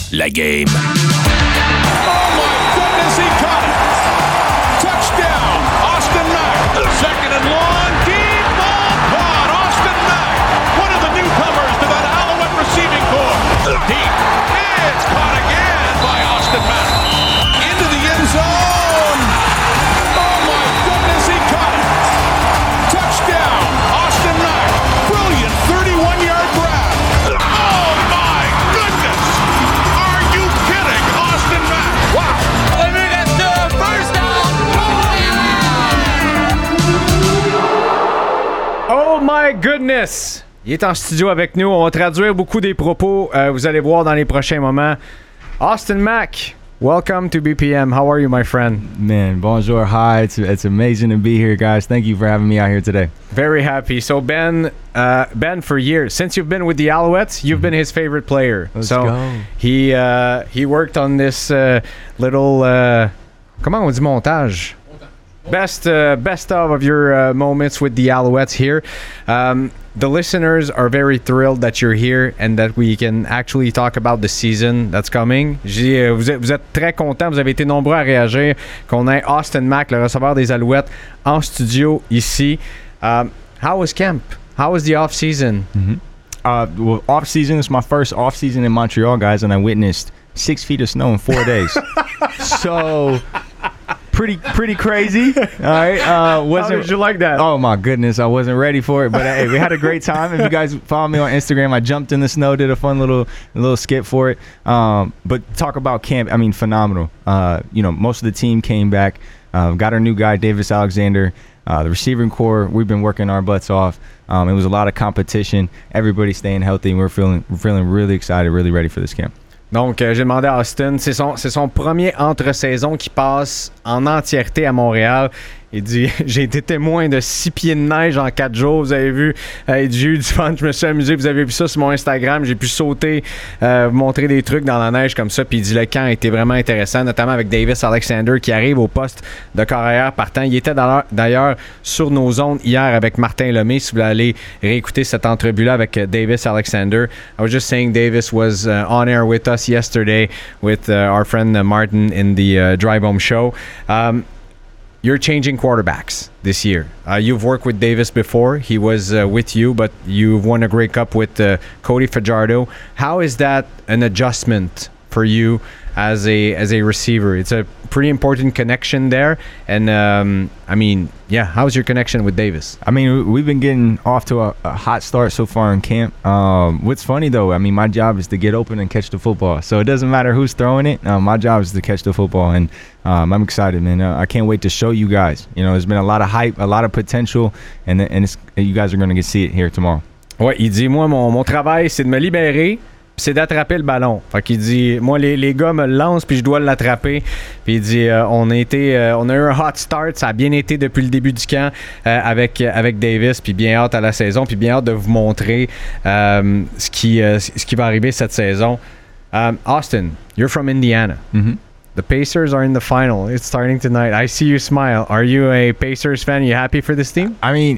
La game. Oh my goodness, he caught it! Touchdown, Austin Mack. Second and long, deep ball caught. Austin Mack, one of the newcomers to that Alouette receiving corps. Deep, it's caught again by Austin Mack. Into the end zone. Oh my goodness, he caught it! Touchdown, Austin Mack. Brilliant 31-yard grab. Oh my goodness! Are you kidding, Austin Mack? Wow! Oh my goodness! Il est en studio avec nous. On va traduire beaucoup des propos. Vous allez voir dans les prochains moments. Austin Mack, welcome to BPM. How are you, my friend? Man, bonjour, hi. It's amazing to be here, guys. Thank you for having me out here today. Very happy. So Ben, for years, since you've been with the Alouettes, you've been his favorite player. Let's so go. He worked on this little comment on dit montage? Best of your moments with the Alouettes here. The listeners are very thrilled that you're here and that we can actually talk about the season that's coming. Vous êtes très contents, vous avez été nombreux à réagir qu'on ait Austin Mack, le receveur des Alouettes, en studio ici. How was camp? How was the off-season? Well, off-season is my first off-season in Montreal, guys, and I witnessed 6 feet of snow in 4 days. So... Pretty crazy. All right. How did you like that? Oh my goodness, I wasn't ready for it, but hey, we had a great time. If you guys follow me on Instagram, I jumped in the snow, did a fun little skit for it. But talk about camp, I mean, phenomenal. Most of the team came back. Got our new guy, Davis Alexander. The receiving core, we've been working our butts off. It was a lot of competition. Everybody staying healthy. We're feeling really excited, really ready for this camp. Donc, j'ai demandé à Austin, c'est son premier entre-saison qui passe en entièreté à Montréal. Il dit, j'ai été témoin de 6 pieds de neige en 4 jours. Vous avez vu, j'ai eu du fun, je me suis amusé. Vous avez vu ça sur mon Instagram. J'ai pu sauter, vous montrer des trucs dans la neige comme ça. Puis il dit, le camp a été vraiment intéressant, notamment avec Davis Alexander qui arrive au poste de carrière partant. Il était d'ailleurs sur nos ondes hier avec Martin Lemay. Si vous voulez aller réécouter cette entrevue-là avec Davis Alexander. I was just saying Davis was on air with us yesterday with our friend Martin in the Drive Home show. You're changing quarterbacks this year. You've worked with Davis before. He was with you, but you've won a Grey Cup with Cody Fajardo. How is that an adjustment for you as a receiver? It's a pretty important connection there. And, how's your connection with Davis? I mean, we've been getting off to a hot start so far in camp. What's funny, though, I mean, my job is to get open and catch the football. So it doesn't matter who's throwing it. My job is to catch the football. And I'm excited, man. I can't wait to show you guys. There's been a lot of hype, a lot of potential, and you guys are going to see it here tomorrow. Ouais, il dit, moi, mon travail, c'est de me libérer, c'est d'attraper le ballon. Fait qu'il dit, moi, les gars me lancent, puis je dois l'attraper. Puis il dit, on a eu un hot start, ça a bien été depuis le début du camp avec Davis, puis bien hâte à la saison, puis bien hâte de vous montrer ce qui va arriver cette saison. Austin, you're from Indiana. Mm-hmm. The Pacers are in the final. It's starting tonight. I see you smile. Are you a Pacers fan? Are you happy for this team? I mean,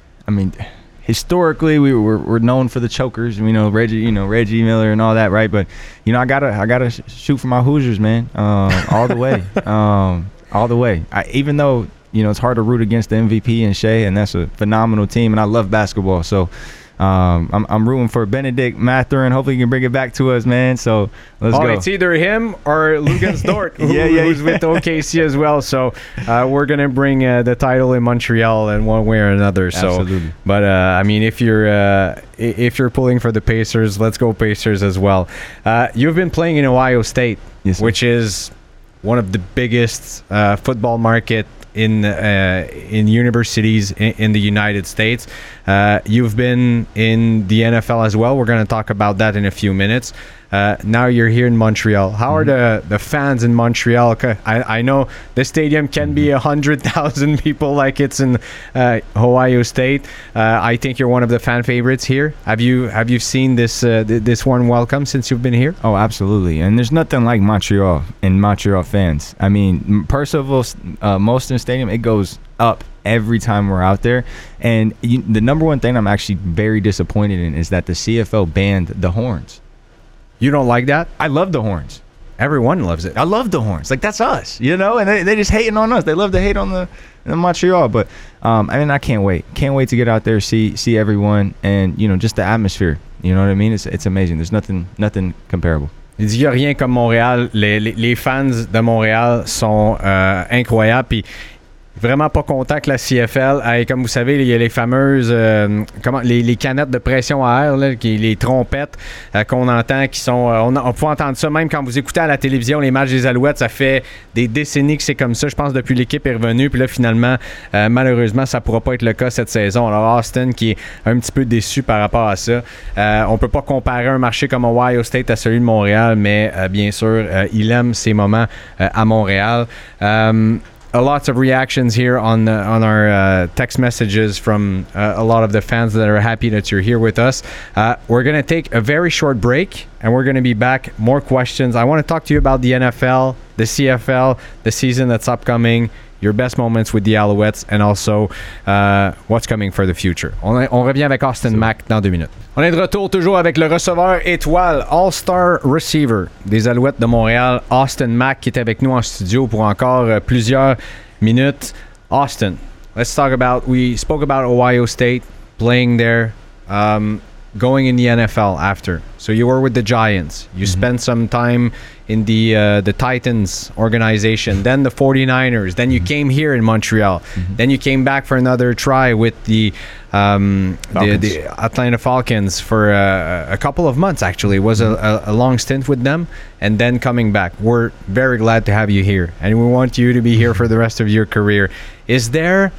historically we're known for the chokers. Reggie Miller and all that, right? But I gotta shoot for my Hoosiers, man. All the way, all the way. Even though it's hard to root against the MVP and Shea, and that's a phenomenal team, and I love basketball. So I'm rooting for Benedict Mathurin. Hopefully he can bring it back to us, man. So let's go. It's either him or Luguentz Dort, who's with OKC as well. So we're gonna bring the title in Montreal in one way or another. So, absolutely. But if you're pulling for the Pacers, let's go Pacers as well. You've been playing in Ohio State, yes, which is one of the biggest football market in universities in the United States. You've been in the NFL as well. We're going to talk about that in a few minutes. Now you're here in Montreal. How are the fans in Montreal? I know the stadium can be 100,000 people like it's in Ohio State. I think you're one of the fan favorites here. Have you seen this warm welcome since you've been here? Oh, absolutely. And there's nothing like Montreal and Montreal fans. I mean, Percival Molson Stadium, it goes up every time we're out there. And the number one thing I'm actually very disappointed in is that the CFL banned the horns. You don't like that? I love the horns. Everyone loves it. I love the horns. Like, that's us, you know? And they just hating on us. They love to hate on the Montreal. But, I mean, I can't wait. Can't wait to get out there, see everyone, and, you know, just the atmosphere. You know what I mean? It's amazing. There's nothing comparable. Il dit qu'il n'y a rien comme Montréal. Les fans de Montréal sont incroyables. Puis vraiment pas content que la CFL ait, comme vous savez, il y a les fameuses les canettes de pression à air, là, les trompettes qu'on entend, qui sont on peut entendre ça même quand vous écoutez à la télévision les matchs des Alouettes. Ça fait des décennies que c'est comme ça, je pense, depuis l'équipe est revenue. Puis là, finalement, malheureusement, ça pourra pas être le cas cette saison. Alors Austin qui est un petit peu déçu par rapport à ça. On peut pas comparer un marché comme Ohio State à celui de Montréal, mais bien sûr, il aime ses moments à Montréal. Lots of reactions here on our text messages from a lot of the fans that are happy that you're here with us. We're going to take a very short break, and we're going to be back. More questions. I want to talk to you about the NFL, the CFL, the season that's upcoming, your best moments with the Alouettes, and also what's coming for the future. On revient avec Austin Mack dans 2 minutes. On est de retour toujours avec le receveur étoile, All-Star Receiver des Alouettes de Montréal, Austin Mack, qui est avec nous en studio pour encore plusieurs minutes. Austin, let's talk about, we spoke about Ohio State, playing there, going in the NFL after. So you were with the Giants. You spent some time in the Titans organization, then the 49ers, then you came here in Montreal, then you came back for another try with the Atlanta Falcons for a couple of months. Actually, it was a long stint with them, and then coming back. We're very glad to have you here, and we want you to be here for the rest of your career. Is there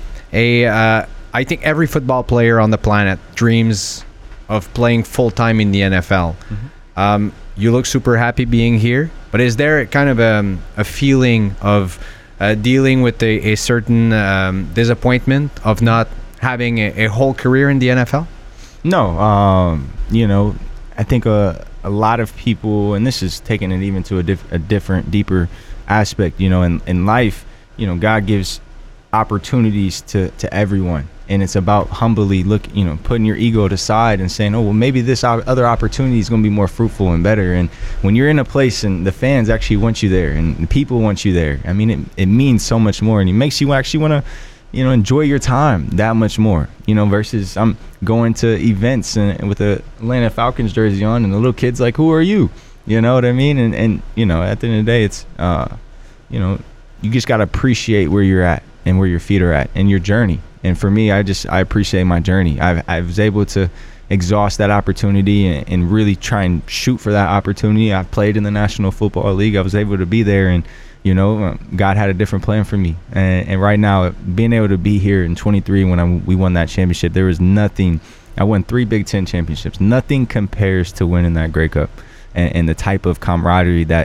I think every football player on the planet dreams of playing full-time in the NFL. You look super happy being here, but is there kind of a feeling of dealing with a certain disappointment of not having a whole career in the NFL? No, you know, I think a lot of people, and this is taking it even to a different, deeper aspect, you know, in life, you know, God gives opportunities to everyone. And it's about humbly putting your ego to the side and saying, oh, well, maybe this other opportunity is going to be more fruitful and better. And when you're in a place and the fans actually want you there and the people want you there, I mean, it means so much more. And it makes you actually want to, you know, enjoy your time that much more, you know, versus I'm going to events and with a Atlanta Falcons jersey on and the little kid's like, who are you? You know what I mean? And you know, at the end of the day, it's, you know, you just got to appreciate where you're at and where your feet are at and your journey. And for me, I appreciate my journey. I was able to exhaust that opportunity and really try and shoot for that opportunity. I played in the National Football League. I was able to be there, and, you know, God had a different plan for me. And right now, being able to be here in 23 when we won that championship, there was nothing. I won 3 Big Ten championships. Nothing compares to winning that Grey Cup and the type of camaraderie that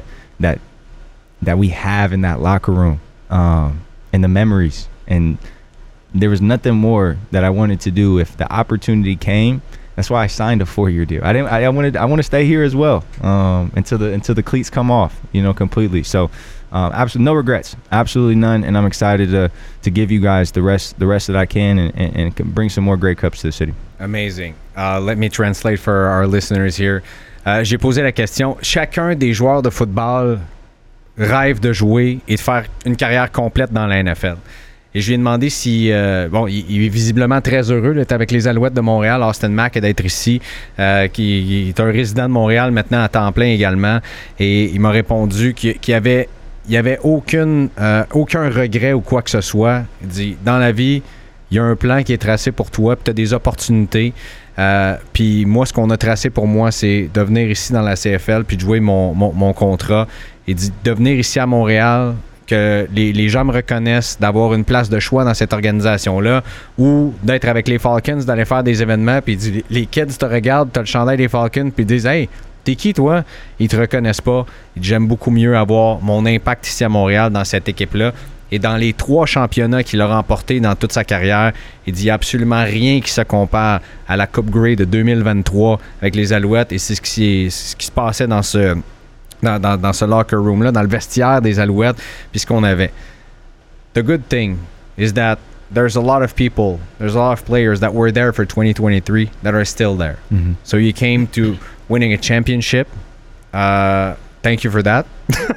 we have in that locker room, and the memories. And there was nothing more that I wanted to do if the opportunity came. That's why I signed a 4-year deal. I want to stay here as well until the cleats come off, you know, completely. So absolutely no regrets, absolutely none. And I'm excited to give you guys the rest that I can and bring some more Grey Cups to the city. Amazing. Let me translate for our listeners here. J'ai posé la question. Chacun des joueurs de football rêve de jouer et de faire une carrière complète dans la NFL. Et je lui ai demandé si... il est visiblement très heureux d'être avec les Alouettes de Montréal, Austin Mack, et d'être ici, qui est un résident de Montréal maintenant à temps plein également. Et il m'a répondu qu'il y avait aucun regret ou quoi que ce soit. Il dit, dans la vie, il y a un plan qui est tracé pour toi, puis tu as des opportunités. Puis moi, ce qu'on a tracé pour moi, c'est de venir ici dans la CFL puis de jouer mon contrat. Il dit, de venir ici à Montréal, que les gens me reconnaissent, d'avoir une place de choix dans cette organisation-là, ou d'être avec les Falcons, d'aller faire des événements, puis les kids te regardent, t'as le chandail des Falcons, puis ils disent « Hey, t'es qui toi? » Ils te reconnaissent pas. Il dit, j'aime beaucoup mieux avoir mon impact ici à Montréal dans cette équipe-là. Et dans les 3 championnats qu'il a remportés dans toute sa carrière, il dit absolument rien qui se compare à la Coupe Grey de 2023 avec les Alouettes, et c'est ce qui se passait dans ce locker room-là, dans le vestiaire des Alouettes, puis ce qu'on avait. The good thing is that there's a lot of players that were there for 2023 that are still there. Mm-hmm. So you came to winning a championship, Thank you for that.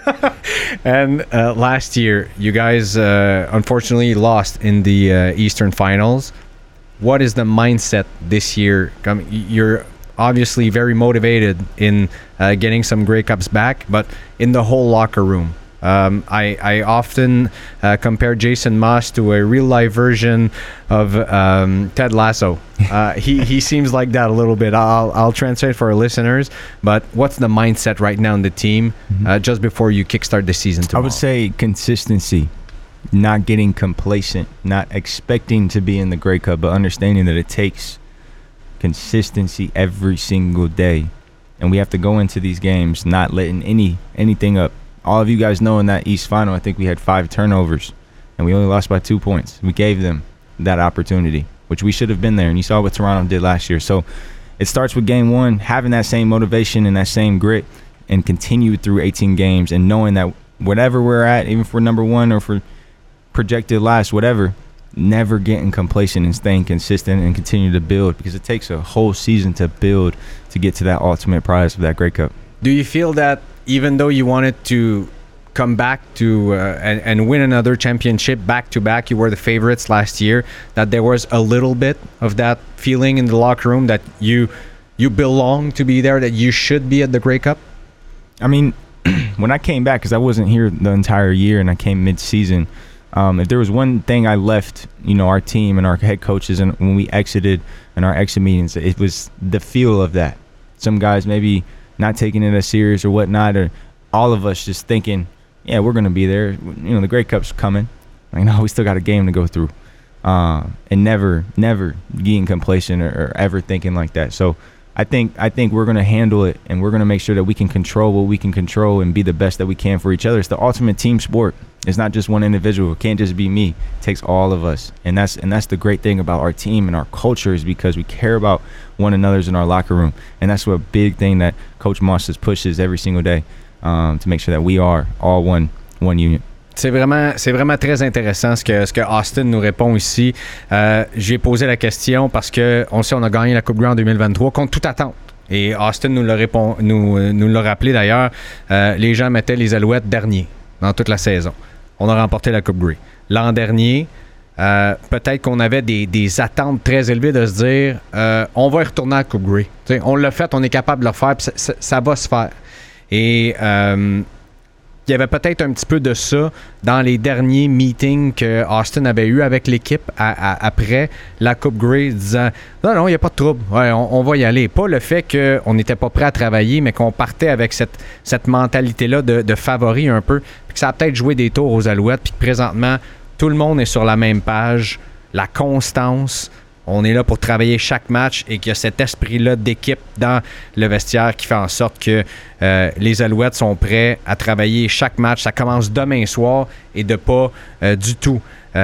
And last year, you guys unfortunately lost in the Eastern Finals. What is the mindset this year? You're obviously very motivated in getting some Grey Cups back, but in the whole locker room. I often compare Jason Maas to a real-life version of Ted Lasso. He seems like that a little bit. I'll translate for our listeners, but what's the mindset right now in the team just before you kickstart the season tomorrow? I would say consistency, not getting complacent, not expecting to be in the Grey Cup, but understanding that it takes consistency every single day. And we have to go into these games not letting anything up. All of you guys know in that East Final, I think we had 5 turnovers, and we only lost by 2 points. We gave them that opportunity, which we should have been there. And you saw what Toronto did last year. So it starts with game one, having that same motivation and that same grit, and continue through 18 games, and knowing that whatever we're at, even for number one or for projected last, whatever, never getting complacent and staying consistent and continue to build, because it takes a whole season to build to get to that ultimate prize of that Grey Cup. Do you feel that even though you wanted to come back to and win another championship back-to-back, you were the favorites last year, that there was a little bit of that feeling in the locker room that you belong to be there, that you should be at the Grey Cup? I mean, when I came back, because I wasn't here the entire year and I came mid-season, if there was one thing I left, our team and our head coaches, and when we exited in our exit meetings, it was the feel of that. Some guys maybe not taking it as serious or whatnot, or all of us just thinking, yeah, we're going to be there. The Grey Cup's coming. No, we still got a game to go through. And never getting complacent or ever thinking like that. So I think we're going to handle it, and we're going to make sure that we can control what we can control and be the best that we can for each other. It's the ultimate team sport. It's not just one individual. It can't just be me. It takes all of us. And that's the great thing about our team and our culture, is because we care about one another's in our locker room. And that's what big thing that Coach Maas just pushes every single day, to make sure that we are all one unit. C'est vraiment très intéressant ce que Austin nous répond ici. J'ai posé la question parce que on sait on a gagné la Coupe Grey en 2023 contre toute attente. Et Austin nous l'a rappelé d'ailleurs. Les gens mettaient les Alouettes derniers dans toute la saison. On a remporté la Coupe Grey. L'an dernier, peut-être qu'on avait des attentes très élevées de se dire on va y retourner à la Coupe Grey. T'sais, on l'a fait, on est capable de le faire, puis ça va se faire. Et il y avait peut-être un petit peu de ça dans les derniers meetings que Austin avait eu avec l'équipe après la Coupe Grey, disant non, il n'y a pas de trouble, ouais, on va y aller. Pas le fait qu'on n'était pas prêt à travailler, mais qu'on partait avec cette mentalité-là de favori un peu, puis que ça a peut-être joué des tours aux Alouettes, puis que présentement, tout le monde est sur la même page, la constance. On est là pour travailler chaque match, et qu'il y a cet esprit-là d'équipe dans le vestiaire qui fait en sorte que les Alouettes sont prêts à travailler chaque match. Ça commence demain soir, et de pas du tout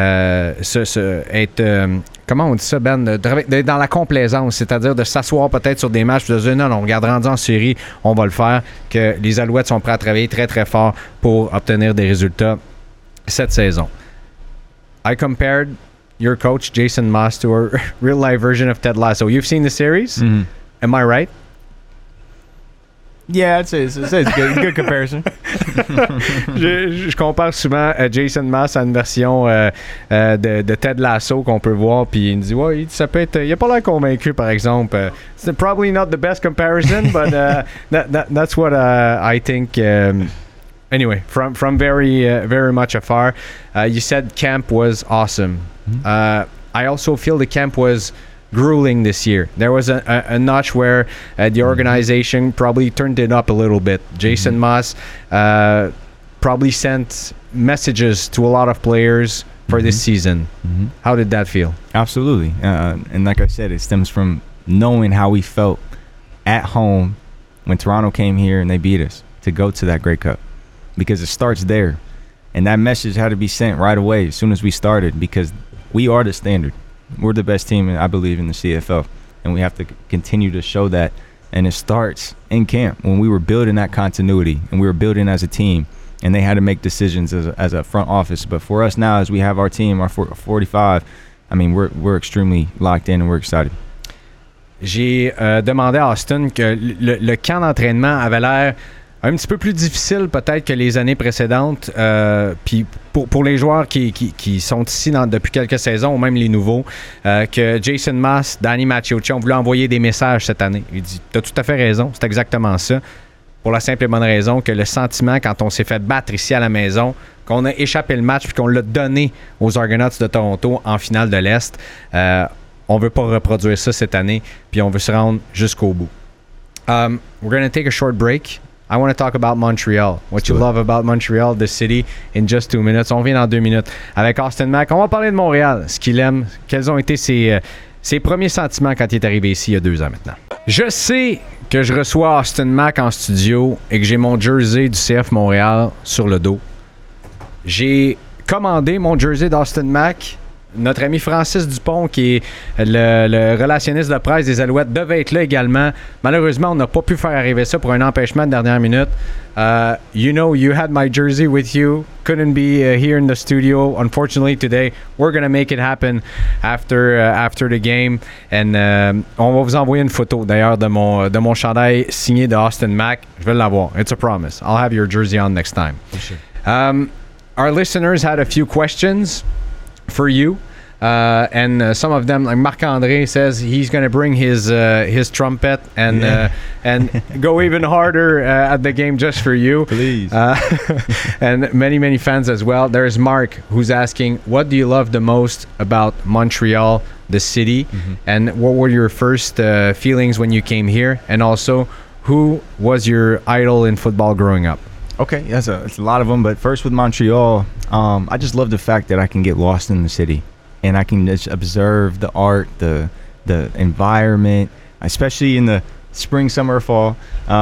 être... comment on dit ça, Ben? D'être dans la complaisance, c'est-à-dire de s'asseoir peut-être sur des matchs et de se dire non, on regarde rendu en série, on va le faire, que les Alouettes sont prêts à travailler très, très fort pour obtenir des résultats cette saison. I compared your coach, Jason Maas, to a real-life version of Ted Lasso. You've seen the series? Mm-hmm. Am I right? Yeah, it's a good comparison. je compare souvent Jason Maas à une version de Ted Lasso qu'on peut voir, puis il me dit ouais, ça peut être. Il a pas l'air convaincu, par exemple. It's probably not the best comparison, but that's what I think. Anyway, from very much afar, you said camp was awesome. Mm-hmm. I also feel the camp was grueling this year. There was a notch where the organization probably turned it up a little bit. Jason Maas probably sent messages to a lot of players for this season. Mm-hmm. How did that feel? Absolutely. And like I said, it stems from knowing how we felt at home when Toronto came here and they beat us to go to that Grey Cup, because it starts there. And that message had to be sent right away as soon as we started, because we are the standard. We're the best team, I believe, in the CFL, and we have to continue to show that. And it starts in camp when we were building that continuity and we were building as a team, and they had to make decisions as a front office. But for us now, as we have our team, our 45, I mean, we're extremely locked in and we're excited. J'ai demandé à Austin que le camp d'entraînement avait l'air un petit peu plus difficile peut-être que les années précédentes. Puis pour les joueurs qui sont ici depuis quelques saisons, ou même les nouveaux, que Jason Maas, Danny Maciocia ont voulu envoyer des messages cette année. Il dit, t'as tout à fait raison, c'est exactement ça. Pour la simple et bonne raison que le sentiment quand on s'est fait battre ici à la maison, qu'on a échappé le match puis qu'on l'a donné aux Argonauts de Toronto en finale de l'Est, on veut pas reproduire ça cette année, puis on veut se rendre jusqu'au bout. We're going to take a short break. I want to talk about Montreal. What you love about Montreal, the city, in just 2 minutes. On vient dans 2 minutes avec Austin Mack. On va parler de Montréal, ce qu'il aime, quels ont été ses premiers sentiments quand il est arrivé ici il y a 2 ans maintenant. Je sais que je reçois Austin Mack en studio et que j'ai mon jersey du CF Montréal sur le dos. J'ai commandé mon jersey d'Austin Mack. Notre ami Francis Dupont, qui est le relationniste de presse des Alouettes, devait être là également. Malheureusement, on n'a pas pu faire arriver ça pour un empêchement de dernière minute. You know, you had my jersey with you. Couldn't be here in the studio. Unfortunately, today, we're going to make it happen after the game. And on va vous envoyer une photo, d'ailleurs, de mon chandail signé de Austin Mack. Je vais l'avoir. It's a promise. I'll have your jersey on next time. For sure. Our listeners had a few questions for you, and some of them, like Marc-André says he's going to bring his trumpet and go even harder at the game just for you. Please. And many fans as well. There's Mark who's asking, what do you love the most about Montreal, the city, and what were your first feelings when you came here, and also who was your idol in football growing up? Okay, it's a lot of them, but first with Montreal, I just love the fact that I can get lost in the city and I can just observe the art, the environment, especially in the spring, summer, fall.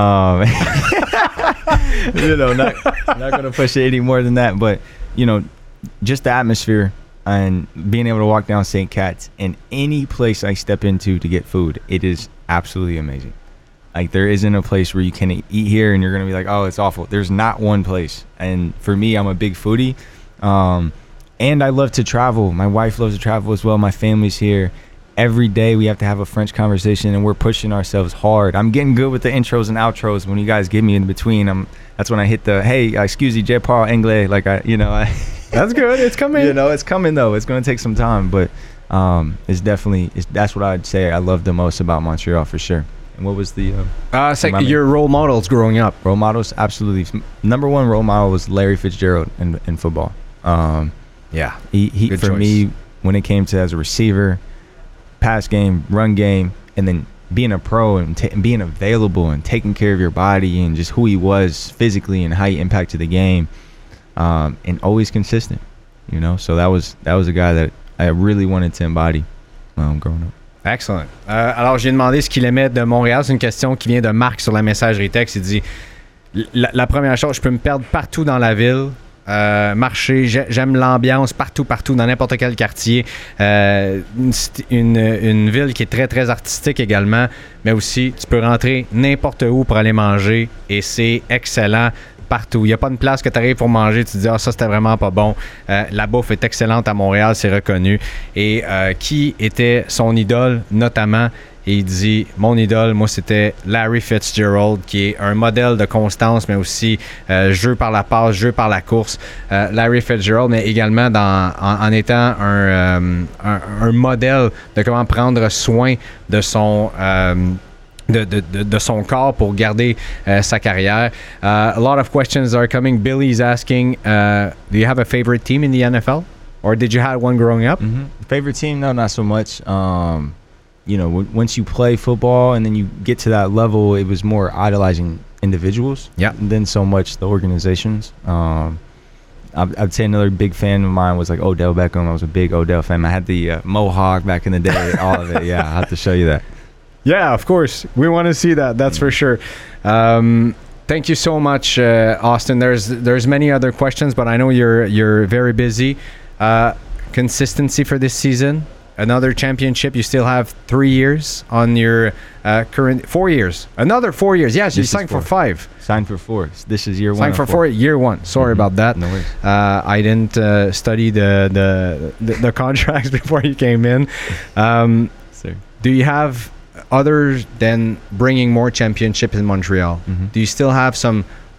You know, not going to push it any more than that, but you know, just the atmosphere and being able to walk down St. Cat's and any place I step into to get food, it is absolutely amazing. Like, there isn't a place where you can eat here and you're going to be like, oh, it's awful. There's not one place. And for me, I'm a big foodie. And I love to travel. My wife loves to travel as well. My family's here. Every day we have to have a French conversation and we're pushing ourselves hard. I'm getting good with the intros and outros. When you guys give me in between, that's when I hit the, hey, excuse me, je parle anglais. Like, That's good. It's coming. You know, it's coming, though. It's going to take some time. But that's what I'd say I love the most about Montreal, for sure. And what was the your role models growing up? Role models, absolutely. Number one role model was Larry Fitzgerald in football. Yeah, he good for choice. me, when it came to as a receiver, pass game, run game, and then being a pro and being available and taking care of your body and just who he was physically and how he impacted the game, and always consistent. You know, so that was a guy that I really wanted to embody growing up. Excellent. Alors, j'ai demandé ce qu'il aimait de Montréal. C'est une question qui vient de Marc sur la messagerie texte. Il dit, la première chose, je peux me perdre partout dans la ville, marcher, j'aime l'ambiance partout, dans n'importe quel quartier. Une ville qui est très, très artistique également, mais aussi, tu peux rentrer n'importe où pour aller manger et c'est excellent. Partout. Il n'y a pas une place que tu arrives pour manger, tu te dis « Ah, ça, c'était vraiment pas bon ». La bouffe est excellente à Montréal, c'est reconnu. Et qui était son idole, notamment? Et il dit « Mon idole, moi, c'était Larry Fitzgerald, qui est un modèle de constance, mais aussi jeu par la passe, jeu par la course. Larry Fitzgerald, mais également en étant un modèle de comment prendre soin de son... de son corps pour garder sa carrière. A lot of questions are coming. Billy's asking, do you have a favorite team in the NFL? Or did you have one growing up? Favorite team? No, not so much. You know, once you play football and then you get to that level, it was more idolizing individuals than so much the organizations. I'd say another big fan of mine was like Odell Beckham. I was a big Odell fan. I had the mohawk back in the day, all of it. Yeah, I have to show you that. Yeah, of course. We want to see that. That's for sure. Thank you so much, Austin. There's many other questions, but I know you're very busy. Consistency for this season. Another championship. You still have 3 years on your current 4 years. Another 4 years. Yes, you signed for 5. Signed for 4. This is year 1. Signed for 4. Year 1. Sorry about that. No worries. I didn't study the contracts before you came in. Sir. Do you have, other than bringing more championships in Montreal, do you still have some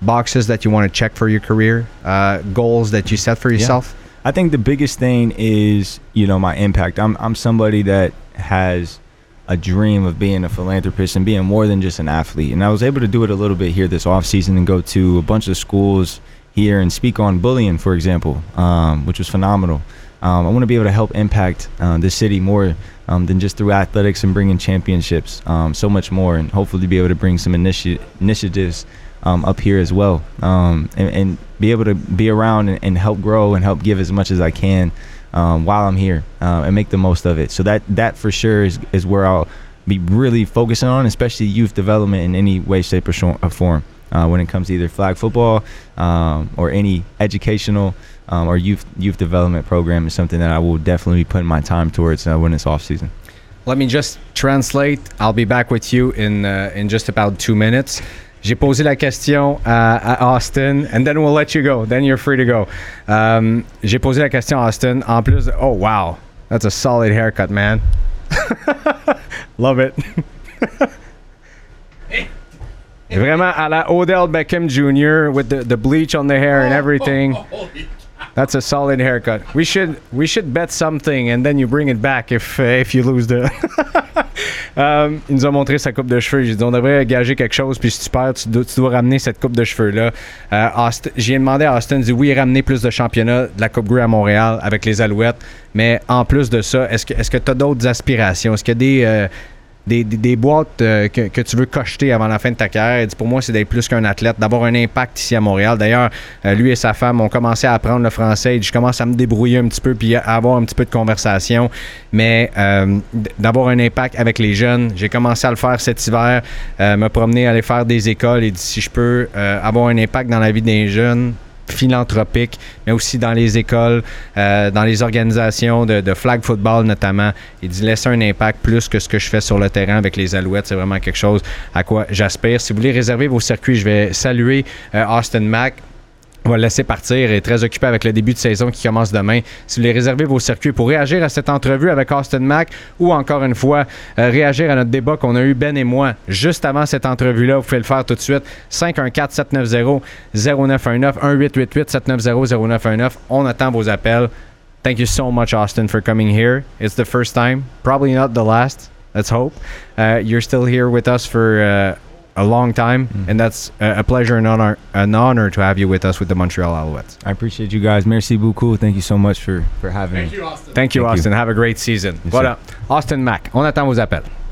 boxes that you want to check for your career, goals that you set for yourself? I think the biggest thing is, my impact. I'm somebody that has a dream of being a philanthropist and being more than just an athlete. And I was able to do it a little bit here this offseason and go to a bunch of schools here and speak on bullying, for example, which was phenomenal. I want to be able to help impact this city more than just through athletics and bringing championships, so much more, and hopefully be able to bring some initiatives up here as well, and be able to be around and help grow and help give as much as I can while I'm here, and make the most of it. So that for sure is where I'll be really focusing on, especially youth development in any way, shape, or form. When it comes to either flag football or any educational or youth development program is something that I will definitely be putting my time towards when it's off season. Let me just translate. I'll be back with you in just about 2 minutes. J'ai posé la question à Austin, and then we'll let you go. Then you're free to go. J'ai posé la question à Austin. En plus, oh wow, that's a solid haircut, man. Love it. Vraiment à la Odell Beckham Jr. with the bleach on the hair and everything. That's a solid haircut. We should bet something and then you bring it back if you lose the. Il nous a montré sa coupe de cheveux. J'ai dit on devrait gager quelque chose puis si tu perds, tu dois ramener cette coupe de cheveux là. J'ai demandé à Austin, il dit oui, ramener plus de championnats de la Coupe Grey à Montréal avec les Alouettes. Mais en plus de ça, est-ce que tu as d'autres aspirations? Est-ce qu'il y a des boîtes que tu veux cocheter avant la fin de ta carrière? Il dit, pour moi, c'est d'être plus qu'un athlète, d'avoir un impact ici à Montréal. D'ailleurs, lui et sa femme ont commencé à apprendre le français. Il dit, je commence à me débrouiller un petit peu puis à avoir un petit peu de conversation. Mais d'avoir un impact avec les jeunes, j'ai commencé à le faire cet hiver, me promener, aller faire des écoles. Il dit, si je peux avoir un impact dans la vie des jeunes, philanthropique, mais aussi dans les écoles, dans les organisations de flag football notamment. Il dit laisser un impact plus que ce que je fais sur le terrain avec les Alouettes. C'est vraiment quelque chose à quoi j'aspire. Si vous voulez réserver vos circuits, je vais saluer Austin Mack. On va le laisser partir. Il est très occupé avec le début de saison qui commence demain. Si vous voulez réserver vos circuits pour réagir à cette entrevue avec Austin Mack ou encore une fois réagir à notre débat qu'on a eu Ben et moi juste avant cette entrevue-là, vous pouvez le faire tout de suite. 514-790-0919, 1-888-790-0919. On attend vos appels. Thank you so much, Austin, for coming here. It's the first time, probably not the last. Let's hope. You're still here with us for a long time, and that's a pleasure and an honor to have you with us with the Montreal Alouettes. I appreciate you guys. Merci beaucoup. Thank you so much for having me. Thank you, Austin. Have a great season. Yes, voilà. Austin Mack. On attend vos appels.